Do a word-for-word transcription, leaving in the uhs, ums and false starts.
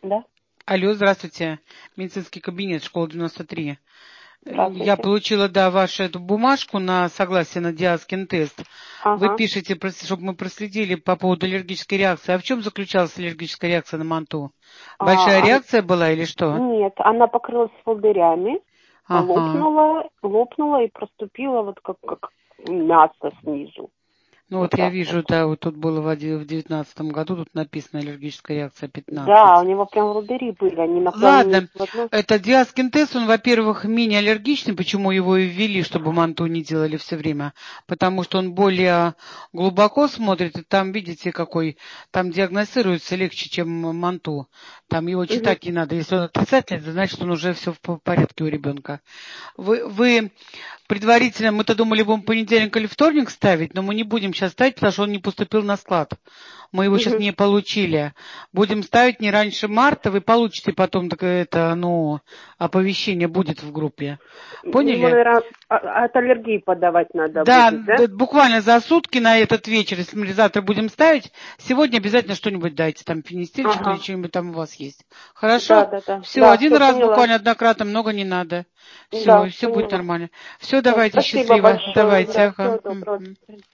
Да. Алло, здравствуйте. Медицинский кабинет, школа девяносто три. Здравствуйте. Я получила, да, вашу эту бумажку на согласие на диаскин тест. Ага. Вы пишете, чтобы мы проследили по поводу аллергической реакции. А в чем заключалась аллергическая реакция на манту? Большая А, реакция была или что? Нет, она покрылась волдырями, Ага. лопнула, лопнула и проступила вот как, как мясо снизу. Ну вот, вот я вижу, вот. Да, вот тут было в девятнадцатом году, тут написано аллергическая реакция пятнадцать. Да, у него прям волдыри были, они на Ладно, это диаскин тест, он, во-первых, менее аллергичный, почему его и ввели, чтобы манту не делали все время, потому что он более глубоко смотрит, и там, видите, какой, там диагностируется легче, чем манту, там его читать угу. не надо, если он отрицательный, то значит, он уже все в порядке у ребенка. Вы, вы предварительно, мы-то думали, будем понедельник или вторник ставить, но мы не будем сейчас ставить, потому что он не поступил на склад. Мы его угу. сейчас не получили. Будем ставить не раньше марта, вы получите потом это, ну, оповещение будет в группе. Поняли? Ему, наверное, от аллергии подавать надо да, будет, да? Да, буквально за сутки на этот вечер, если мы завтра будем ставить, сегодня обязательно что-нибудь дайте, там фенистильчик ага. или что-нибудь там у вас есть. Хорошо? Да, да, да. Все, да, один все, раз поняла. буквально однократно, много не надо. Все, да, все поняла. будет нормально. Все, давайте, Спасибо счастливо. большое. Давайте. Да, ага. всего доброго.